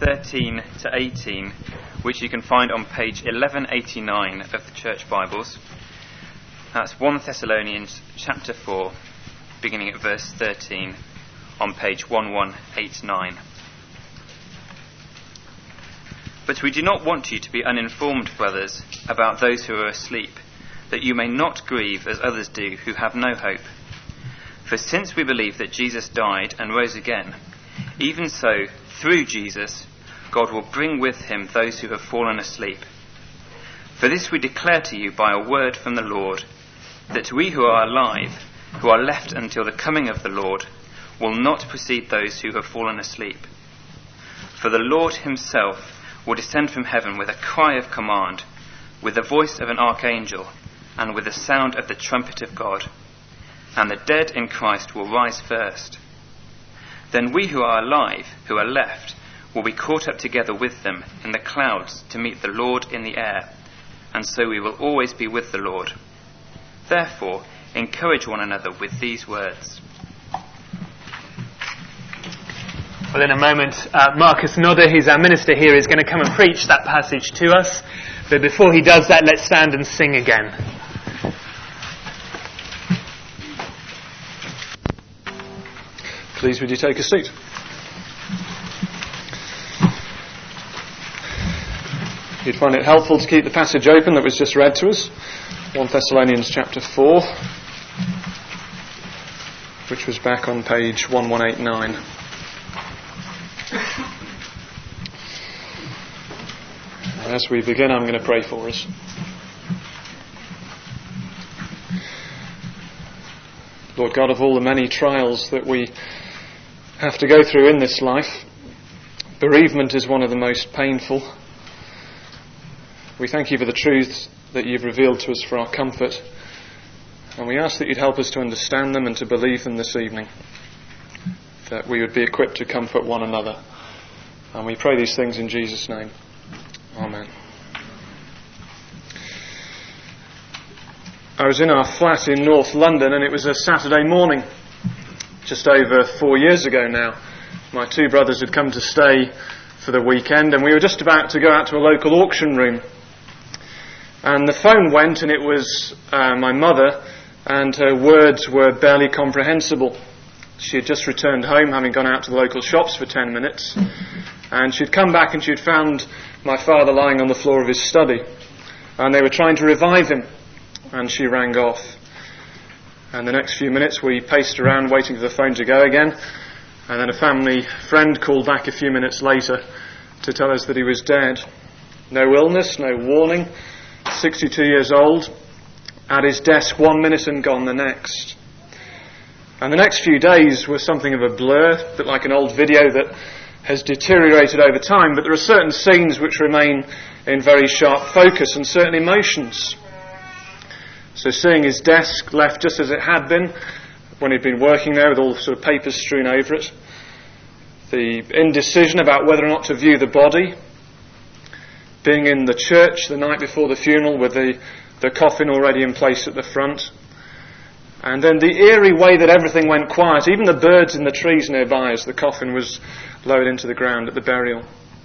13 to 18, which you can find on page 1189 of the Church Bibles. That's 1 Thessalonians chapter 4, beginning at verse 13, on page 1189. But we do not want you to be uninformed, brothers, about those who are asleep, that you may not grieve as others do who have no hope. For since we believe that Jesus died and rose again, even so, through Jesus, God will bring with him those who have fallen asleep. For this we declare to you by a word from the Lord, that we who are alive, who are left until the coming of the Lord, will not precede those who have fallen asleep. For the Lord himself will descend from heaven with a cry of command, with the voice of an archangel, and with the sound of the trumpet of God. And the dead in Christ will rise first. Then we who are alive, who are left, will be caught up together with them in the clouds to meet the Lord in the air, and so we will always be with the Lord. Therefore, encourage one another with these words. Well, in a moment, Marcus Nodder, who's our minister here, is going to come and preach that passage to us. But before he does that, let's stand and sing again. Please, would you take a seat? You'd find it helpful to keep the passage open that was just read to us, 1 Thessalonians chapter 4, which was back on page 1189. As we begin, I'm going to pray for us. Lord God, of all the many trials that we have to go through in this life, bereavement is one of the most painful. We thank you for the truths that you've revealed to us for our comfort, and we ask that you'd help us to understand them and to believe them this evening, that we would be equipped to comfort one another. And we pray these things in Jesus' name. Amen. I was in our flat in North London, and it was a Saturday morning, just over 4 years ago now. My two brothers had come to stay for the weekend, and we were just about to go out to a local auction room. And the phone went, and it was my mother, and her words were barely comprehensible. She had just returned home, having gone out to the local shops for 10 minutes, and she'd come back and she'd found my father lying on the floor of his study, and they were trying to revive him, and she rang off. And the next few minutes we paced around waiting for the phone to go again, and then a family friend called back a few minutes later to tell us that he was dead. No illness, no warning, 62 years old, at his desk 1 minute and gone the next. And the next few days were something of a blur, a bit like an old video that has deteriorated over time, but there are certain scenes which remain in very sharp focus, and certain emotions. So seeing his desk left just as it had been when he'd been working there with all sort of papers strewn over it, the indecision about whether or not to view the body, being in the church the night before the funeral with the coffin already in place at the front, and then the eerie way that everything went quiet, even the birds in the trees nearby as the coffin was lowered into the ground at the burial.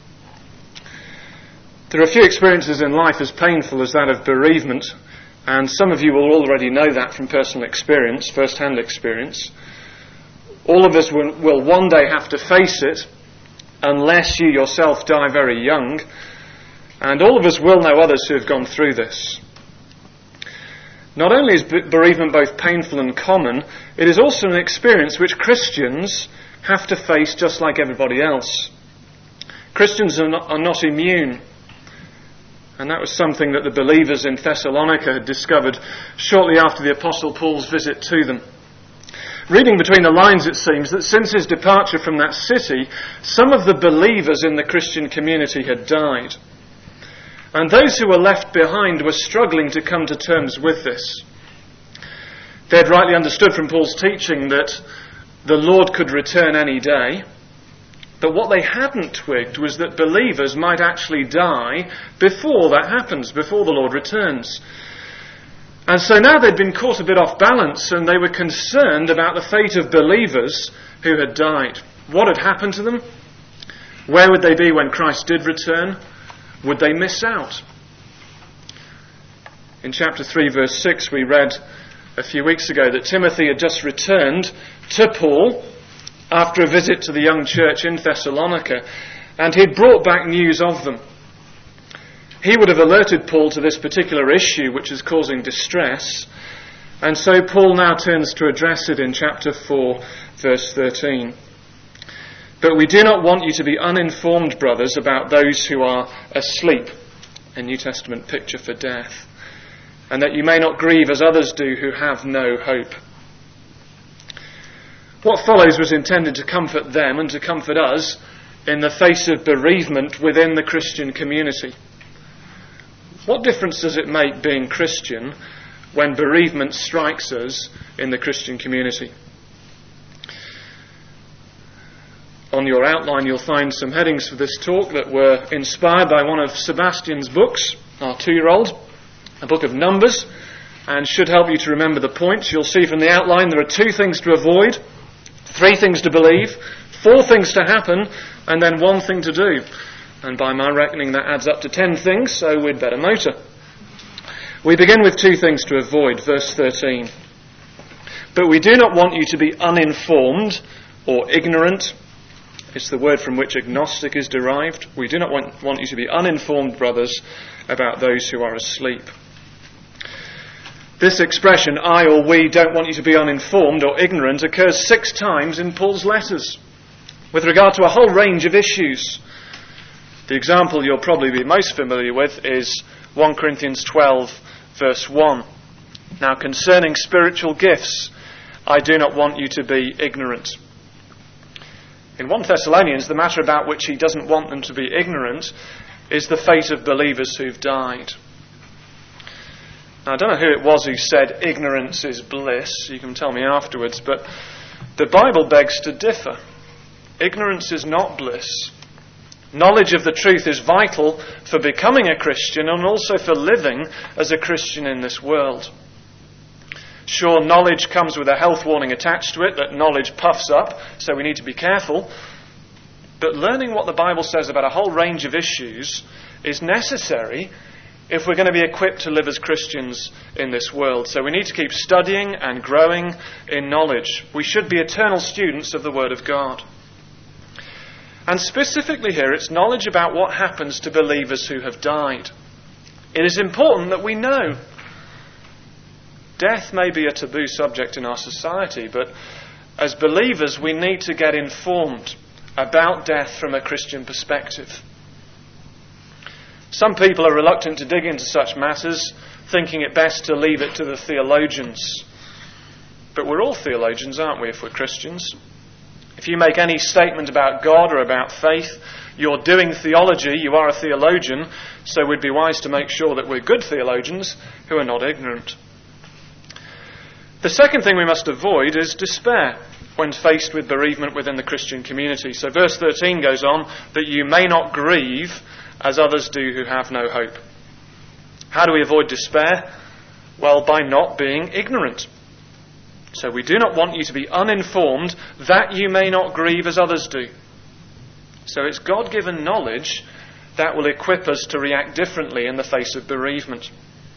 There are few experiences in life as painful as that of bereavement, and some of you will already know that from personal experience, first-hand experience. All of us will one day have to face it, unless you yourself die very young, and all of us will know others who have gone through this. Not only is bereavement both painful and common, it is also an experience which Christians have to face just like everybody else. Christians are not immune. And that was something that the believers in Thessalonica had discovered shortly after the Apostle Paul's visit to them. Reading between the lines, it seems that since his departure from that city, some of the believers in the Christian community had died. And those who were left behind were struggling to come to terms with this. They had rightly understood from Paul's teaching that the Lord could return any day. But what they hadn't twigged was that believers might actually die before that happens, before the Lord returns. And so now they'd been caught a bit off balance, and they were concerned about the fate of believers who had died. What had happened to them? Where would they be when Christ did return? Would they miss out? In chapter 3, verse 6, we read a few weeks ago that Timothy had just returned to Paul after a visit to the young church in Thessalonica, and he'd brought back news of them. He would have alerted Paul to this particular issue which is causing distress, and so Paul now turns to address it in chapter 4, verse 13. But we do not want you to be uninformed, brothers, about those who are asleep, a New Testament picture for death, and that you may not grieve as others do who have no hope. What follows was intended to comfort them and to comfort us in the face of bereavement within the Christian community. What difference does it make being Christian when bereavement strikes us in the Christian community? On your outline you'll find some headings for this talk that were inspired by one of Sebastian's books, our 2-year-old, a book of Numbers, and should help you to remember the points. You'll see from the outline there are 2 things to avoid, 3 things to believe, 4 things to happen, and then 1 thing to do. And by my reckoning that adds up to 10 things, so we'd better motor. We begin with 2 things to avoid, verse 13. But we do not want you to be uninformed or ignorant. It's the word from which agnostic is derived. We do not want you to be uninformed, brothers, about those who are asleep. This expression, I or we don't want you to be uninformed or ignorant, occurs 6 times in Paul's letters with regard to a whole range of issues. The example you'll probably be most familiar with is 1 Corinthians 12, verse 1. Now concerning spiritual gifts, I do not want you to be ignorant. In 1 Thessalonians, the matter about which he doesn't want them to be ignorant is the fate of believers who've died. Now, I don't know who it was who said ignorance is bliss. You can tell me afterwards, but the Bible begs to differ. Ignorance is not bliss. Knowledge of the truth is vital for becoming a Christian and also for living as a Christian in this world. Sure, knowledge comes with a health warning attached to it, that knowledge puffs up, so we need to be careful. But learning what the Bible says about a whole range of issues is necessary if we're going to be equipped to live as Christians in this world. So we need to keep studying and growing in knowledge. We should be eternal students of the Word of God. And specifically here, it's knowledge about what happens to believers who have died. It is important that we know. Death may be a taboo subject in our society, but as believers we need to get informed about death from a Christian perspective. Some people are reluctant to dig into such matters, thinking it best to leave it to the theologians. But we're all theologians, aren't we, if we're Christians? If you make any statement about God or about faith, you're doing theology, you are a theologian, so we'd be wise to make sure that we're good theologians who are not ignorant. The second thing we must avoid is despair when faced with bereavement within the Christian community. So verse 13 goes on, that you may not grieve as others do who have no hope. How do we avoid despair? Well, by not being ignorant. So we do not want you to be uninformed that you may not grieve as others do. So it's God-given knowledge that will equip us to react differently in the face of bereavement.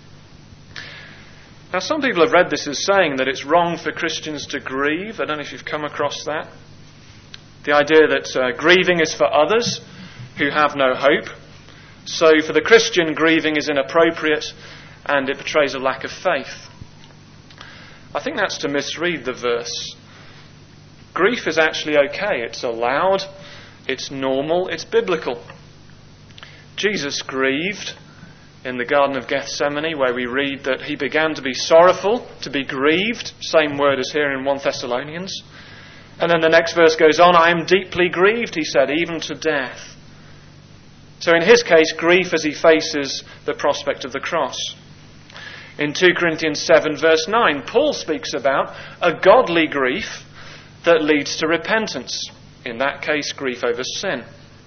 Now, some people have read this as saying that it's wrong for Christians to grieve. I don't know if you've come across that. The idea that grieving is for others who have no hope. So for the Christian, grieving is inappropriate and it betrays a lack of faith. I think that's to misread the verse. Grief is actually okay. It's allowed, it's normal, it's biblical. Jesus grieved in the Garden of Gethsemane, where we read that he began to be sorrowful, to be grieved, same word as here in 1 Thessalonians. And then the next verse goes on, I am deeply grieved, he said, even to death. So in his case, grief as he faces the prospect of the cross. In 2 Corinthians 7 verse 9, Paul speaks about a godly grief that leads to repentance. In that case, grief over sin.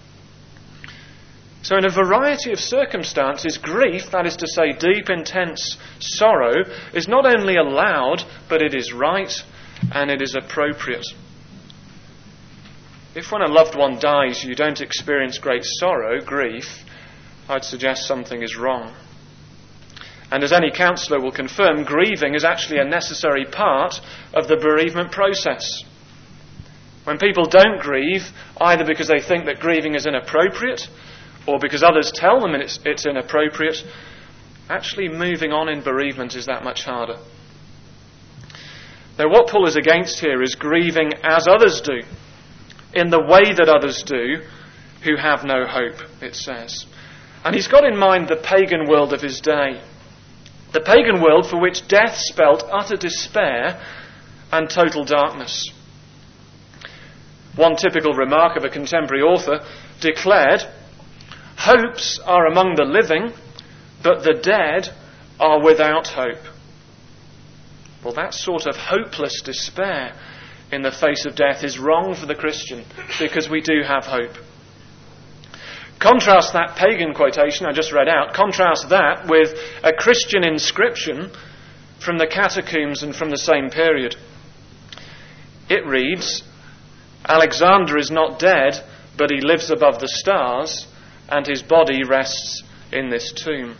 So in a variety of circumstances, grief, that is to say deep, intense sorrow, is not only allowed, but it is right and it is appropriate. If when a loved one dies you don't experience great sorrow, grief, I'd suggest something is wrong. And as any counsellor will confirm, grieving is actually a necessary part of the bereavement process. When people don't grieve, either because they think that grieving is inappropriate, or because others tell them it's inappropriate, actually moving on in bereavement is that much harder. Now, what Paul is against here is grieving as others do, in the way that others do, who have no hope, it says. And he's got in mind the pagan world of his day. The pagan world for which death spelt utter despair and total darkness. One typical remark of a contemporary author declared, "Hopes are among the living, but the dead are without hope." Well, that sort of hopeless despair in the face of death is wrong for the Christian, because we do have hope. Contrast that pagan quotation I just read out, contrast that with a Christian inscription from the catacombs and from the same period. It reads, "Alexander is not dead, but he lives above the stars, and his body rests in this tomb."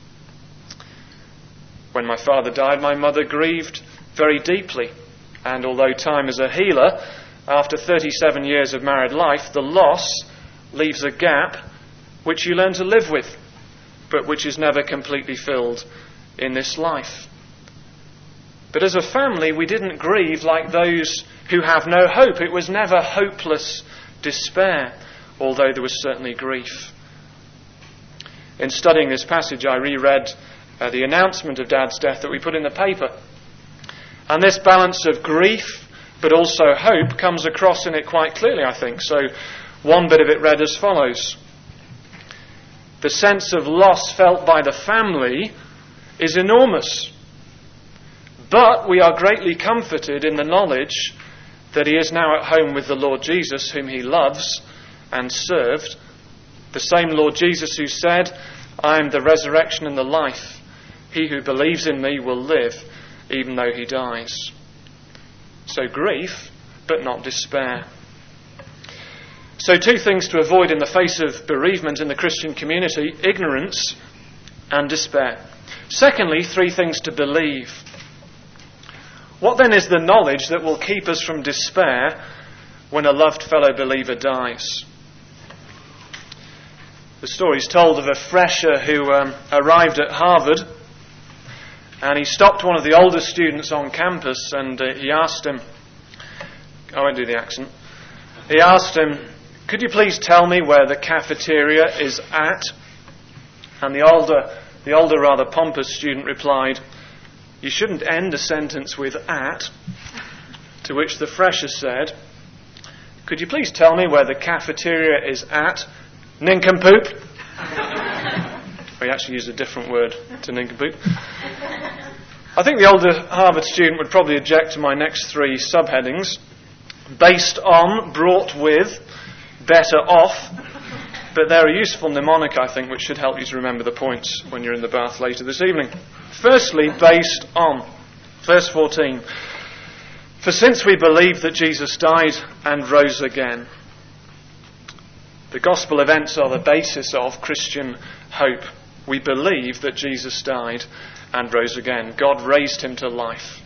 When my father died, my mother grieved very deeply, and although time is a healer, after 37 years of married life, the loss leaves a gap which you learn to live with, but which is never completely filled in this life. But as a family, we didn't grieve like those who have no hope. It was never hopeless despair, although there was certainly grief. In studying this passage, I reread the announcement of Dad's death that we put in the paper. And this balance of grief, but also hope, comes across in it quite clearly, I think. So one bit of it read as follows. The sense of loss felt by the family is enormous. But we are greatly comforted in the knowledge that he is now at home with the Lord Jesus, whom he loves and served. The same Lord Jesus who said, "I am the resurrection and the life. He who believes in me will live, even though he dies." So grief, but not despair. So 2 things to avoid in the face of bereavement in the Christian community: ignorance and despair. Secondly, 3 things to believe. What then is the knowledge that will keep us from despair when a loved fellow believer dies? The story is told of a fresher who arrived at Harvard, and he stopped one of the older students on campus and he asked him, I won't do the accent, he asked him, "Could you please tell me where the cafeteria is at?" And the older rather pompous student replied, "You shouldn't end a sentence with 'at'." To which the fresher said, "Could you please tell me where the cafeteria is at, nincompoop?" We actually used a different word to nincompoop. I think the older Harvard student would probably object to my next 3 subheadings. Based on, brought with, better off. But they're a useful mnemonic, I think, which should help you to remember the points when you're in the bath later this evening. Firstly, based on. Verse 14. For since we believe that Jesus died and rose again. The gospel events are the basis of Christian hope. We believe that Jesus died and rose again. God raised him to life.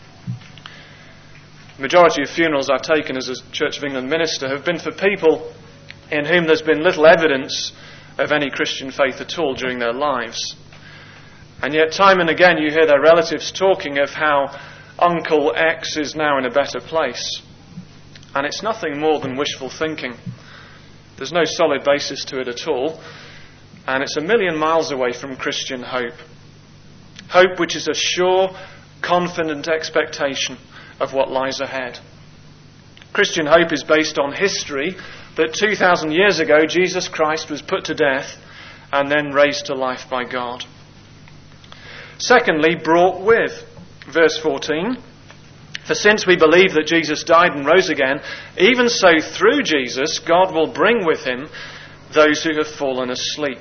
The majority of funerals I've taken as a Church of England minister have been for people in whom there's been little evidence of any Christian faith at all during their lives. And yet time and again you hear their relatives talking of how Uncle X is now in a better place. And it's nothing more than wishful thinking. There's no solid basis to it at all. And it's a million miles away from Christian hope. Hope which is a sure, confident expectation of what lies ahead. Christian hope is based on history that 2,000 years ago Jesus Christ was put to death and then raised to life by God. Secondly, brought with. Verse 14. For since we believe that Jesus died and rose again, even so through Jesus God will bring with him those who have fallen asleep.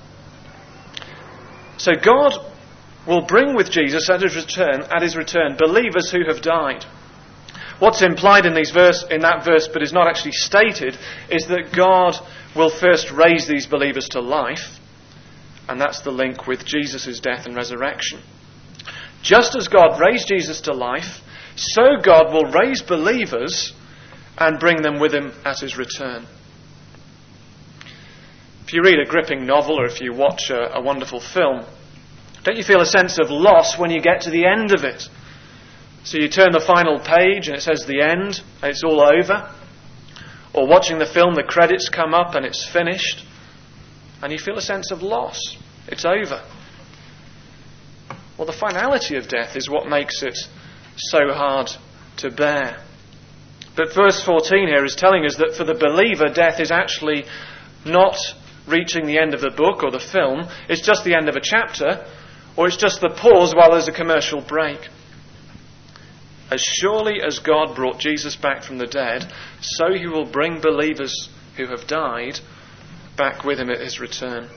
So God will bring with Jesus at his return believers who have died. What's implied in that verse, but is not actually stated, is that God will first raise these believers to life, and that's the link with Jesus' death and resurrection. Just as God raised Jesus to life, so God will raise believers and bring them with him at his return. If you read a gripping novel or if you watch a wonderful film, don't you feel a sense of loss when you get to the end of it? So you turn the final page and it says the end and it's all over. Or watching the film, the credits come up and it's finished. And you feel a sense of loss. It's over. Well, the finality of death is what makes it so hard to bear. But verse 14 here is telling us that for the believer, death is actually not reaching the end of the book or the film. It's just the end of a chapter, or it's just the pause while there's a commercial break. As surely as God brought Jesus back from the dead, so he will bring believers who have died back with him at his return.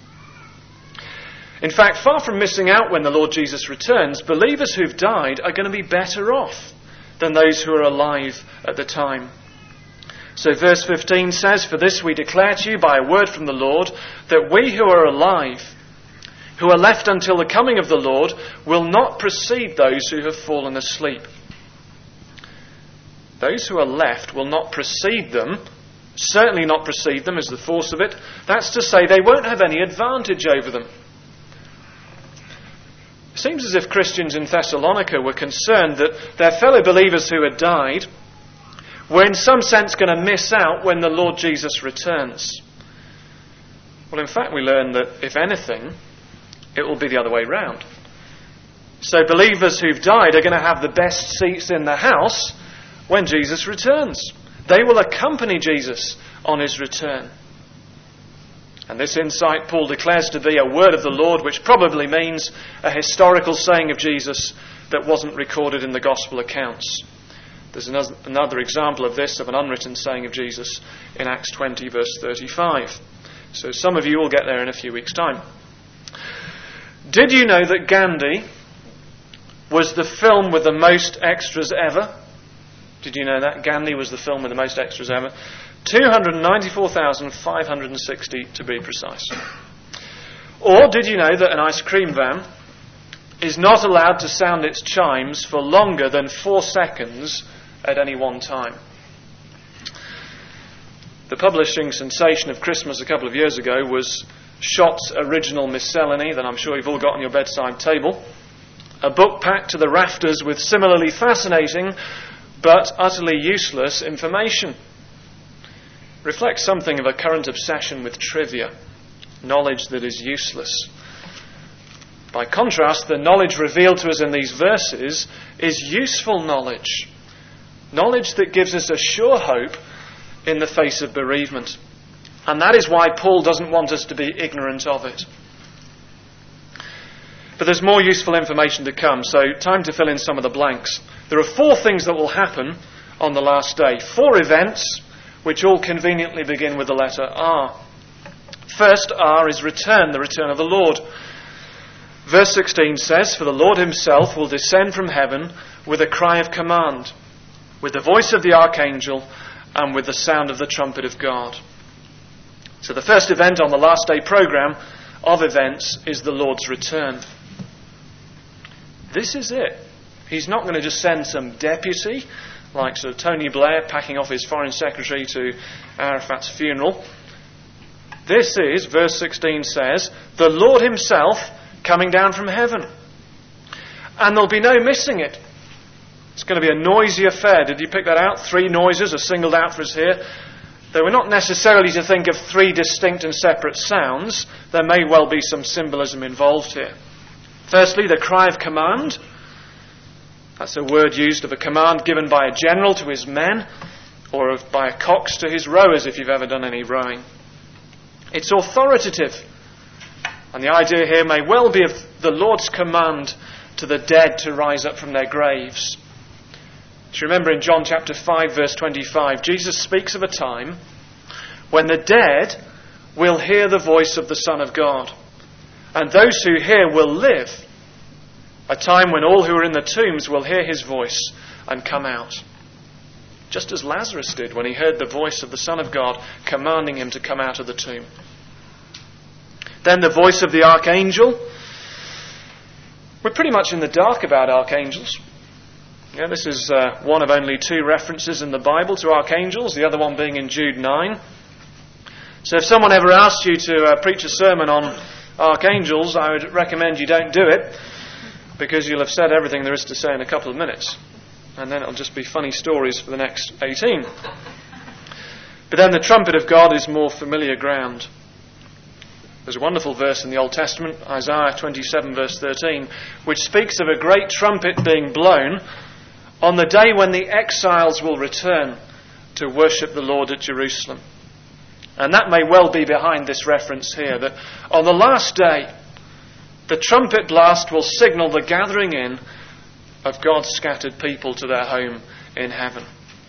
In fact, far from missing out when the Lord Jesus returns, believers who've died are going to be better off than those who are alive at the time. So verse 15 says, "For this we declare to you by a word from the Lord, that we who are alive, who are left until the coming of the Lord, will not precede those who have fallen asleep." Those who are left will not precede them, certainly not precede them is the force of it. That's to say they won't have any advantage over them. It seems as if Christians in Thessalonica were concerned that their fellow believers who had died were in some sense going to miss out when the Lord Jesus returns. Well, in fact, we learn that, if anything, it will be the other way round. So believers who've died are going to have the best seats in the house when Jesus returns. They will accompany Jesus on his return. And this insight Paul declares to be a word of the Lord, which probably means a historical saying of Jesus that wasn't recorded in the gospel accounts. There's another example of this, of an unwritten saying of Jesus in Acts 20 verse 35. So some of you will get there in a few weeks' time. Did you know that Gandhi was the film with the most extras ever? Did you know that? Gandhi was the film with the most extras ever. 294,560 to be precise. Or did you know that an ice cream van is not allowed to sound its chimes for longer than 4 seconds at any one time? The publishing sensation of Christmas a couple of years ago was Schott's original miscellany that I'm sure you've all got on your bedside table. A book packed to the rafters with similarly fascinating but utterly useless information. Reflects something of a current obsession with trivia, knowledge that is useless. By contrast, the knowledge revealed to us in these verses is useful knowledge. Knowledge that gives us a sure hope in the face of bereavement. And that is why Paul doesn't want us to be ignorant of it. But there's more useful information to come, so time to fill in some of the blanks. There are 4 things that will happen on the last day. 4 events which all conveniently begin with the letter R. First, R is return, the return of the Lord. Verse 16 says, "For the Lord himself will descend from heaven with a cry of command, with the voice of the archangel, and with the sound of the trumpet of God." So the first event on the last day programme of events is the Lord's return. This is it. He's not going to just send some deputy, like Sir Tony Blair packing off his foreign secretary to Arafat's funeral. This is, verse 16 says, the Lord himself coming down from heaven. And there'll be no missing it. It's going to be a noisy affair. Did you pick that out? 3 noises are singled out for us here. Though we're not necessarily to think of 3 distinct and separate sounds, there may well be some symbolism involved here. Firstly, the cry of command. That's a word used of a command given by a general to his men, or by a cox to his rowers, if you've ever done any rowing. It's authoritative. And the idea here may well be of the Lord's command to the dead to rise up from their graves. Do you remember in John chapter 5 verse 25, Jesus speaks of a time when the dead will hear the voice of the Son of God. And those who hear will live. A time when all who are in the tombs will hear his voice and come out. just as Lazarus did when he heard the voice of the Son of God commanding him to come out of the tomb. Then the voice of the archangel. We're pretty much in the dark about archangels. Yeah, this is one of only 2 references in the Bible to archangels, the other one being in Jude 9. So if someone ever asked you to preach a sermon on archangels, I would recommend you don't do it, because you'll have said everything there is to say in a couple of minutes. And then it'll just be funny stories for the next 18. But then the trumpet of God is more familiar ground. There's a wonderful verse in the Old Testament, Isaiah 27 verse 13, which speaks of a great trumpet being blown on the day when the exiles will return to worship the Lord at Jerusalem. And that may well be behind this reference here, that on the last day, the trumpet blast will signal the gathering in of God's scattered people to their home in heaven.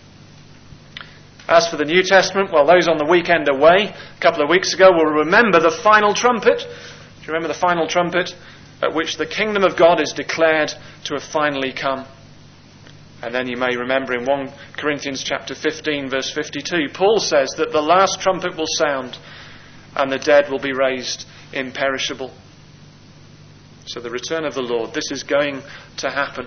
As for the New Testament, well, those on the weekend away a couple of weeks ago will remember the final trumpet. Do you remember the final trumpet at which the kingdom of God is declared to have finally come? And then you may remember in 1 Corinthians chapter 15 verse 52, Paul says that the last trumpet will sound and the dead will be raised imperishable. So the return of the Lord, this is going to happen.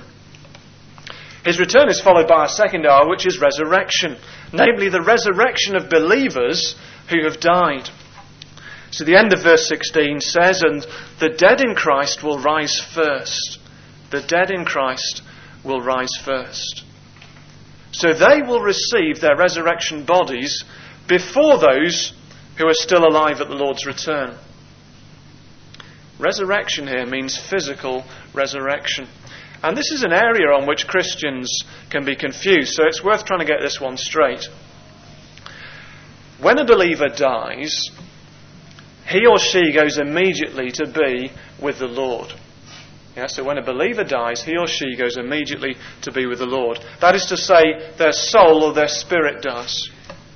His return is followed by a second hour, which is resurrection. Namely, the resurrection of believers who have died. So the end of verse 16 says, and the dead in Christ will rise first. The dead in Christ will rise first. So they will receive their resurrection bodies before those who are still alive at the Lord's return. Resurrection here means physical resurrection. And this is an area on which Christians can be confused, so it's worth trying to get this one straight. When a believer dies, he or she goes immediately to be with the Lord. Yeah, so when a believer dies, he or she goes immediately to be with the Lord. That is to say, their soul or their spirit does.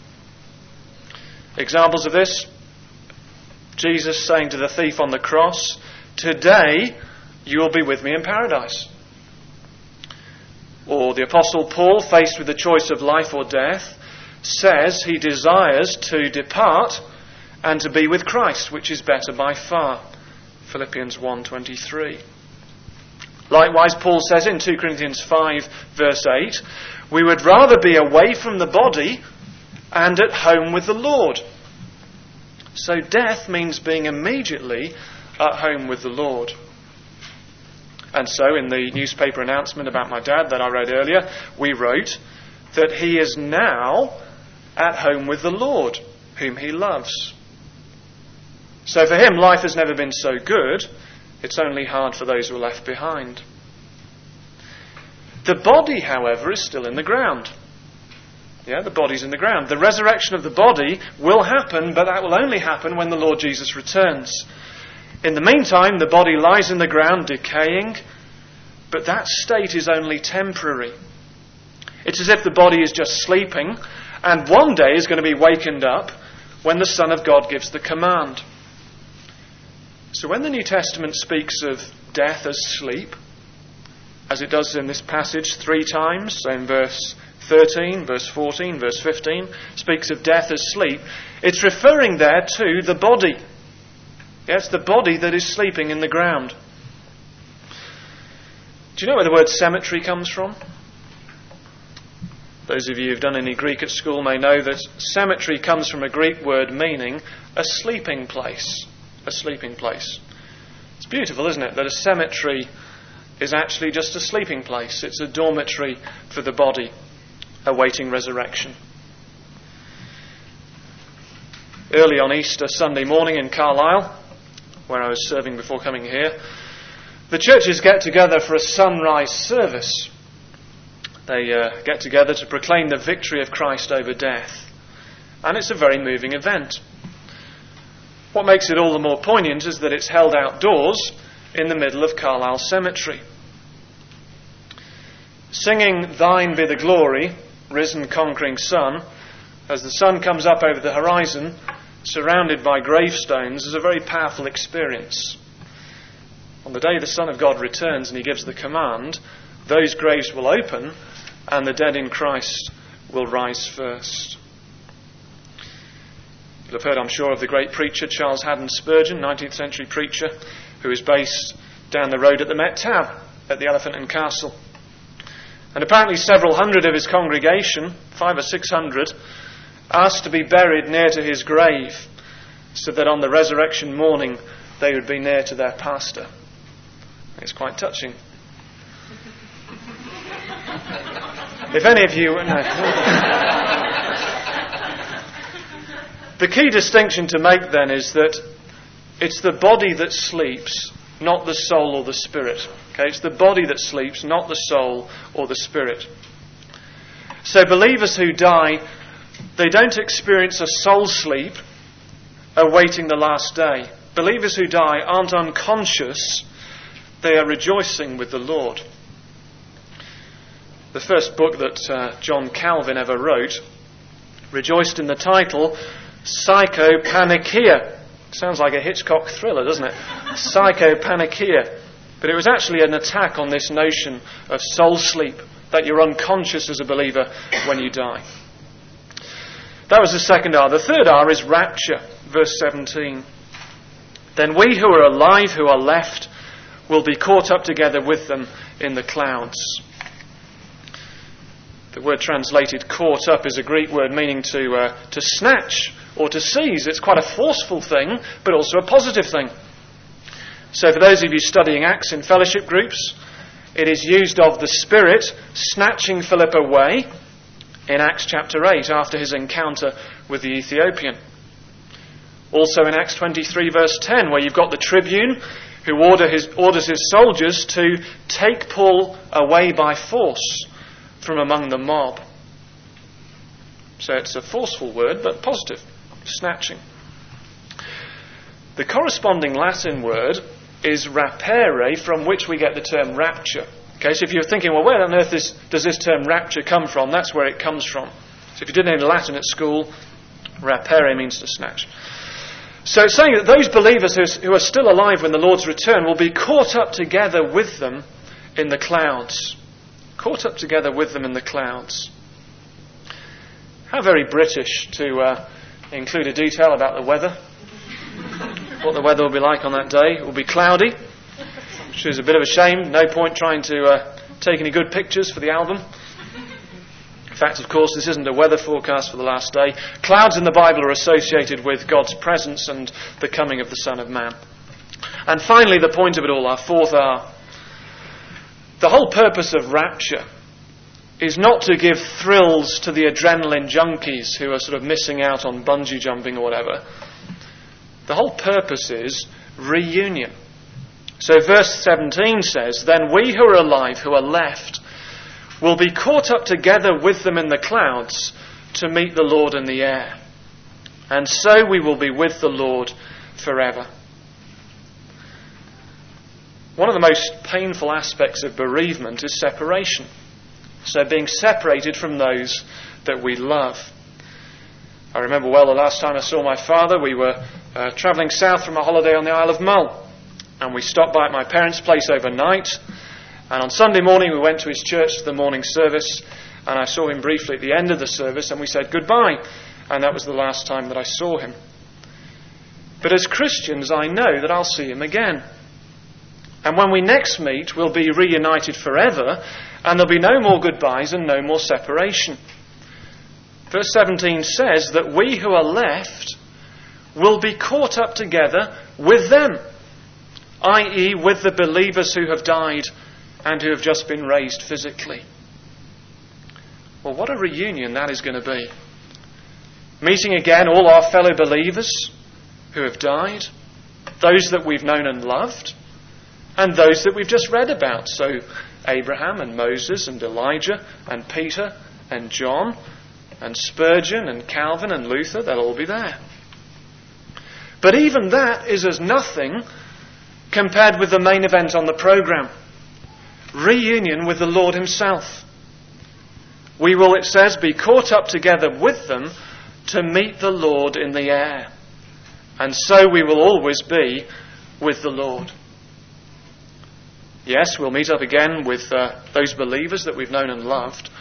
Examples of this, Jesus saying to the thief on the cross, today you will be with me in paradise. Or the Apostle Paul, faced with the choice of life or death, says he desires to depart and to be with Christ, which is better by far. Philippians 1:23. Likewise, Paul says in 2 Corinthians 5 verse 8, we would rather be away from the body and at home with the Lord. So death means being immediately at home with the Lord. And so in the newspaper announcement about my dad that I read earlier, we wrote that he is now at home with the Lord, whom he loves. So for him, life has never been so good. It's only hard for those who are left behind. The body, however, is still in the ground. Yeah, the body's in the ground. The resurrection of the body will happen, but that will only happen when the Lord Jesus returns. In the meantime, the body lies in the ground decaying, but that state is only temporary. It's as if the body is just sleeping, and one day is going to be wakened up when the Son of God gives the command. So when the New Testament speaks of death as sleep, as it does in this passage 3 times, so in verse 13, verse 14, verse 15, speaks of death as sleep, it's referring there to the body. Yes, the body that is sleeping in the ground. Do you know where the word cemetery comes from? Those of you who've done any Greek at school may know that cemetery comes from a Greek word meaning a sleeping place. A sleeping place. It's beautiful, isn't it, that a cemetery is actually just a sleeping place. It's a dormitory for the body, awaiting resurrection. Early on Easter Sunday morning in Carlisle, where I was serving before coming here, the churches get together for a sunrise service. They get together to proclaim the victory of Christ over death. And it's a very moving event. What makes it all the more poignant is that it's held outdoors in the middle of Carlisle Cemetery. Singing Thine be the glory, risen conquering Son, as the sun comes up over the horizon, surrounded by gravestones, is a very powerful experience. On the day the Son of God returns and he gives the command, those graves will open and the dead in Christ will rise first. You'll have heard, I'm sure, of the great preacher Charles Haddon Spurgeon, 19th century preacher, who is based down the road at the Met Tab at the Elephant and Castle. And apparently several hundred of his congregation, 500 or 600, asked to be buried near to his grave so that on the resurrection morning they would be near to their pastor. It's quite touching. If any of you... The key distinction to make then is that it's the body that sleeps, not the soul or the spirit. Okay, it's the body that sleeps, not the soul or the spirit. So believers who die, they don't experience a soul sleep awaiting the last day. Believers who die aren't unconscious, they are rejoicing with the Lord. The first book that John Calvin ever wrote rejoiced in the title Psychopannychia. Sounds like a Hitchcock thriller, doesn't it? Psychopannychia. But it was actually an attack on this notion of soul sleep, that you're unconscious as a believer when you die. That was the second R. The third R is rapture, verse 17. Then we who are alive, who are left, will be caught up together with them in the clouds. The word translated caught up is a Greek word meaning to snatch or to seize. It's quite a forceful thing, but also a positive thing. So for those of you studying Acts in fellowship groups, it is used of the Spirit snatching Philip away in Acts chapter 8 after his encounter with the Ethiopian. Also in Acts 23 verse 10, where you've got the tribune who orders his soldiers to take Paul away by force from among the mob. So it's a forceful word, but positive. Snatching. The corresponding Latin word is rapere, from which we get the term rapture. Okay, so if you're thinking, well, where on earth does this term rapture come from? That's where it comes from. So if you did any Latin at school, rapere means to snatch. So it's saying that those believers who are still alive when the Lord's return will be caught up together with them in the clouds. Caught up together with them in the clouds. How very British to include a detail about the weather. What the weather will be like on that day. It will be cloudy, which is a bit of a shame. No point trying to take any good pictures for the album. In fact, of course, this isn't a weather forecast for the last day. Clouds in the Bible are associated with God's presence and the coming of the Son of Man. And finally, the point of it all, our fourth R. The whole purpose of rapture is not to give thrills to the adrenaline junkies who are sort of missing out on bungee jumping or whatever. The whole purpose is reunion. So verse 17 says, Then we who are alive, who are left, will be caught up together with them in the clouds to meet the Lord in the air. And so we will be with the Lord forever. One of the most painful aspects of bereavement is separation. So being separated from those that we love. I remember well the last time I saw my father, we were travelling south from a holiday on the Isle of Mull. And we stopped by at my parents' place overnight. And on Sunday morning we went to his church for the morning service. And I saw him briefly at the end of the service and we said goodbye. And that was the last time that I saw him. But as Christians, I know that I'll see him again. And when we next meet, we'll be reunited forever, and there'll be no more goodbyes and no more separation. Verse 17 says that we who are left will be caught up together with them, i.e. with the believers who have died and who have just been raised physically. Well, what a reunion that is going to be. Meeting again all our fellow believers who have died, those that we've known and loved, and those that we've just read about. So Abraham and Moses and Elijah and Peter and John and Spurgeon and Calvin and Luther, they'll all be there. But even that is as nothing compared with the main event on the programme. Reunion with the Lord himself. We will, it says, be caught up together with them to meet the Lord in the air. And so we will always be with the Lord. Yes, we'll meet up again with those believers that we've known and loved,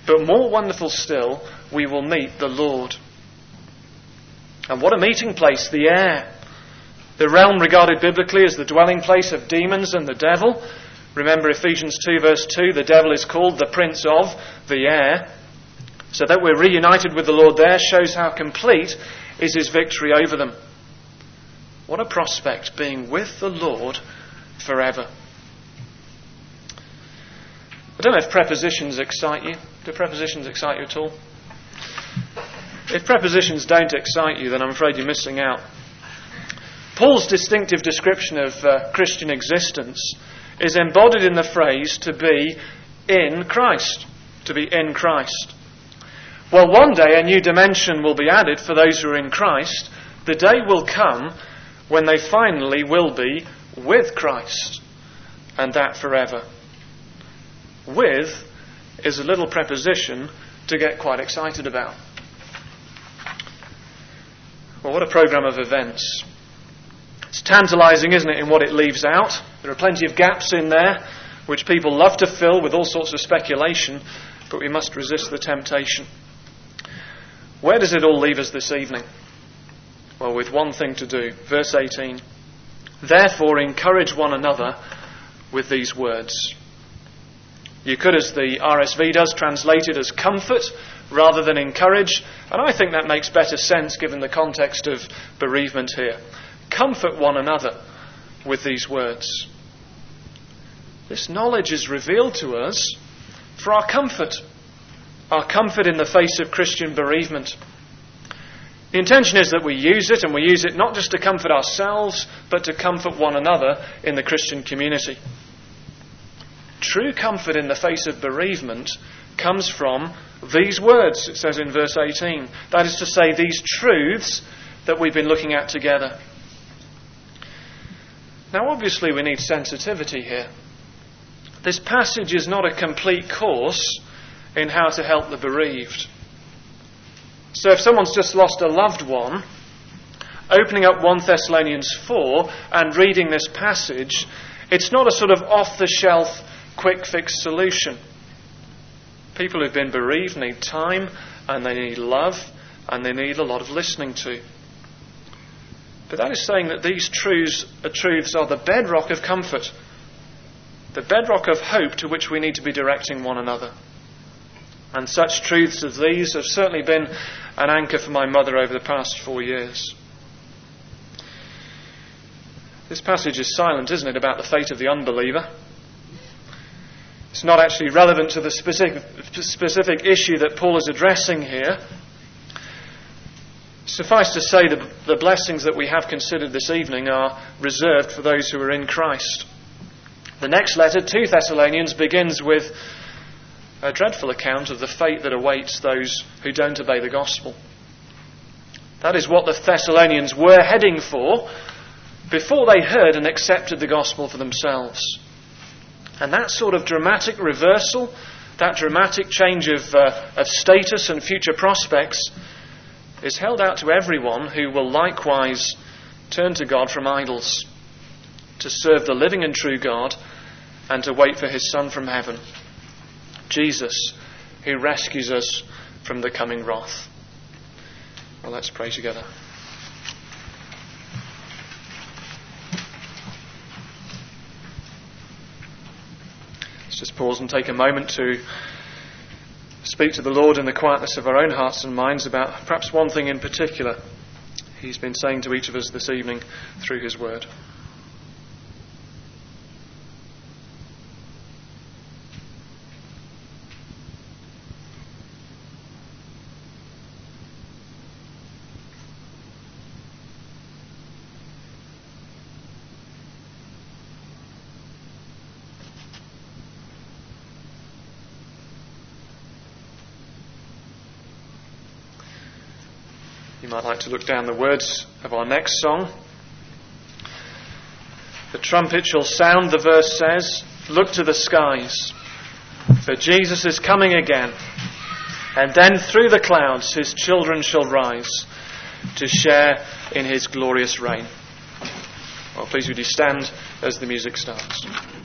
But more wonderful still, we will meet the Lord. And what a meeting place, the air. The realm regarded biblically as the dwelling place of demons and the devil. Remember Ephesians 2 verse 2, the devil is called the prince of the air. So that we're reunited with the Lord there shows how complete is his victory over them. What a prospect, being with the Lord forever. I don't know if prepositions excite you. Do prepositions excite you at all? If prepositions don't excite you, then I'm afraid you're missing out. Paul's distinctive description of Christian existence is embodied in the phrase to be in Christ. To be in Christ. Well, one day a new dimension will be added for those who are in Christ. The day will come when they finally will be with Christ, and that forever. With is a little preposition to get quite excited about. Well, what a programme of events. It's tantalising, isn't it, in what it leaves out? There are plenty of gaps in there which people love to fill with all sorts of speculation, but we must resist the temptation. Where does it all leave us this evening? Well, with one thing to do. Verse 18. Therefore, encourage one another with these words. You could, as the RSV does, translate it as comfort rather than encourage. And I think that makes better sense given the context of bereavement here. Comfort one another with these words. This knowledge is revealed to us for our comfort. Our comfort in the face of Christian bereavement. The intention is that we use it, and we use it not just to comfort ourselves, but to comfort one another in the Christian community. True comfort in the face of bereavement comes from these words, it says in verse 18. That is to say, these truths that we've been looking at together. Now, obviously, we need sensitivity here. This passage is not a complete course in how to help the bereaved. So if someone's just lost a loved one, opening up 1 Thessalonians 4 and reading this passage, it's not a sort of off-the-shelf, quick-fix solution. People who've been bereaved need time, and they need love, and they need a lot of listening to. But that is saying that these truths are the bedrock of comfort, the bedrock of hope to which we need to be directing one another. And such truths as these have certainly been an anchor for my mother over the past 4 years. This passage is silent, isn't it, about the fate of the unbeliever? It's not actually relevant to the specific issue that Paul is addressing here. Suffice to say, the blessings that we have considered this evening are reserved for those who are in Christ. The next letter, 2 Thessalonians, begins with a dreadful account of the fate that awaits those who don't obey the gospel. That is what the Thessalonians were heading for before they heard and accepted the gospel for themselves. And that sort of dramatic reversal, that dramatic change of status and future prospects is held out to everyone who will likewise turn to God from idols, to serve the living and true God, and to wait for his Son from heaven, Jesus, who rescues us from the coming wrath. Well, let's pray together. Let's just pause and take a moment to speak to the Lord in the quietness of our own hearts and minds about perhaps one thing in particular he's been saying to each of us this evening through his word. You might like to look down the words of our next song. The trumpet shall sound, the verse says, look to the skies, for Jesus is coming again, and then through the clouds his children shall rise to share in his glorious reign. Well, please would you stand as the music starts.